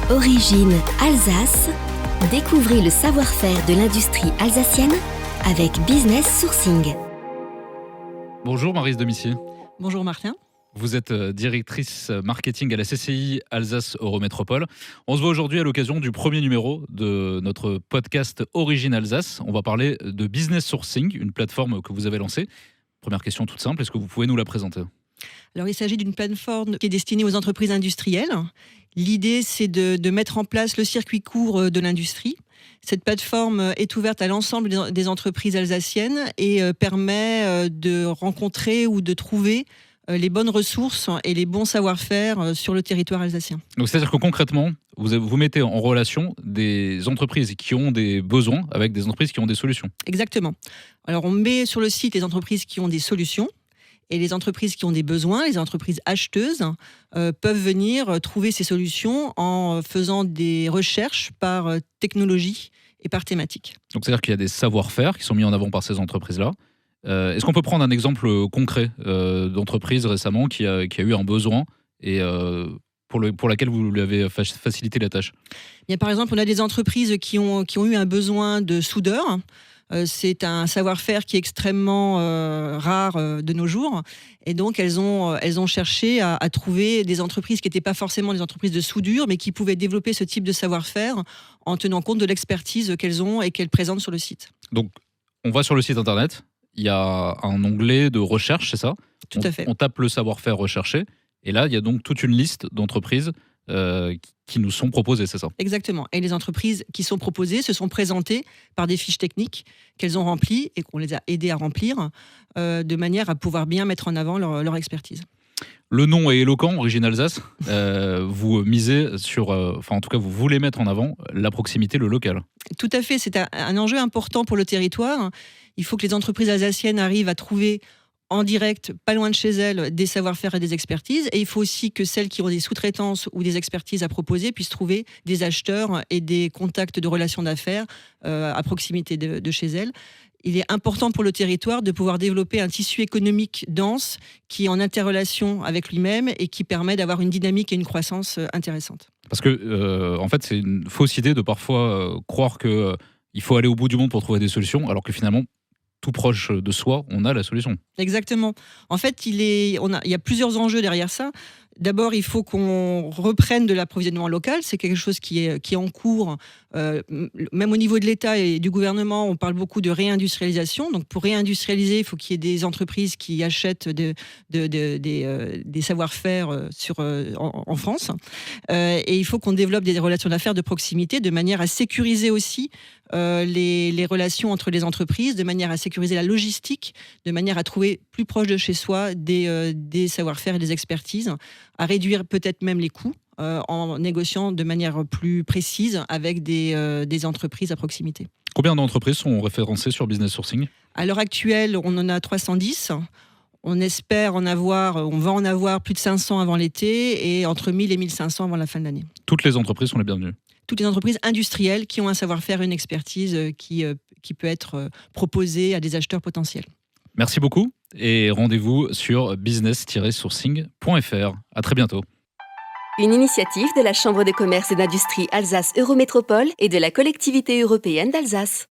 Origine Alsace. Découvrez le savoir-faire de l'industrie alsacienne avec Business Sourcing. Bonjour Maryse Domicier. Bonjour Martin. Vous êtes directrice marketing à la CCI Alsace Eurométropole. On se voit aujourd'hui à l'occasion du premier numéro de notre podcast Origine Alsace. On va parler de Business Sourcing, une plateforme que vous avez lancée. Première question toute simple, est-ce que vous pouvez nous la présenter ? Alors, il s'agit d'une plateforme qui est destinée aux entreprises industrielles. L'idée, c'est de mettre en place le circuit court de l'industrie. Cette plateforme est ouverte à l'ensemble des entreprises alsaciennes et permet de rencontrer ou de trouver les bonnes ressources et les bons savoir-faire sur le territoire alsacien. Donc, c'est-à-dire que concrètement, vous mettez en relation des entreprises qui ont des besoins avec des entreprises qui ont des solutions. Exactement. Alors, on met sur le site les entreprises qui ont des solutions. Et les entreprises qui ont des besoins, les entreprises acheteuses, peuvent venir trouver ces solutions en faisant des recherches par technologie et par thématique. Donc, c'est-à-dire qu'il y a des savoir-faire qui sont mis en avant par ces entreprises-là. Est-ce qu'on peut prendre un exemple concret d'entreprise récemment qui a eu un besoin et pour laquelle vous lui avez facilité la tâche ? Bien, par exemple, on a des entreprises qui ont eu un besoin de soudeur. C'est un savoir-faire qui est extrêmement rare de nos jours. Et donc, elles ont cherché à trouver des entreprises qui n'étaient pas forcément des entreprises de soudure, mais qui pouvaient développer ce type de savoir-faire en tenant compte de l'expertise qu'elles ont et qu'elles présentent sur le site. Donc, on va sur le site internet, il y a un onglet de recherche, c'est ça ? Tout à fait. On tape le savoir-faire recherché, et là, il y a donc toute une liste d'entreprises qui nous sont proposées, c'est ça ? Exactement. Et les entreprises qui sont proposées se sont présentées par des fiches techniques qu'elles ont remplies et qu'on les a aidées à remplir de manière à pouvoir bien mettre en avant leur expertise. Le nom est éloquent, Origine Alsace. Vous misez sur, en tout cas, vous voulez mettre en avant la proximité, le local. Tout à fait. C'est un enjeu important pour le territoire. Il faut que les entreprises alsaciennes arrivent à trouver en direct, pas loin de chez elles, des savoir-faire et des expertises. Et il faut aussi que celles qui ont des sous-traitances ou des expertises à proposer puissent trouver des acheteurs et des contacts de relations d'affaires à proximité de chez elles. Il est important pour le territoire de pouvoir développer un tissu économique dense qui est en interrelation avec lui-même et qui permet d'avoir une dynamique et une croissance intéressante. Parce que, en fait, c'est une fausse idée de parfois croire qu'il faut aller au bout du monde pour trouver des solutions, alors que finalement, tout proche de soi, on a la solution. Exactement. En fait, il y a plusieurs enjeux derrière ça. D'abord, il faut qu'on reprenne de l'approvisionnement local. C'est quelque chose qui est en cours. Même au niveau de l'État et du gouvernement, on parle beaucoup de réindustrialisation. Donc, pour réindustrialiser, il faut qu'il y ait des entreprises qui achètent des savoir-faire en France. Et il faut qu'on développe des relations d'affaires de proximité de manière à sécuriser aussi les relations entre les entreprises, de manière à sécuriser la logistique, de manière à trouver plus proche de chez soi des savoir-faire et des expertises, à réduire peut-être même les coûts en négociant de manière plus précise avec des entreprises à proximité. Combien d'entreprises sont référencées sur Business Sourcing ? À l'heure actuelle, on en a 310. On espère on va en avoir plus de 500 avant l'été et entre 1000 et 1500 avant la fin de l'année. Toutes les entreprises sont les bienvenues ? Toutes les entreprises industrielles qui ont un savoir-faire, une expertise qui peut être proposée à des acheteurs potentiels. Merci beaucoup et rendez-vous sur business-sourcing.fr. À très bientôt. Une initiative de la Chambre de commerce et d'industrie Alsace Eurométropole et de la Collectivité européenne d'Alsace.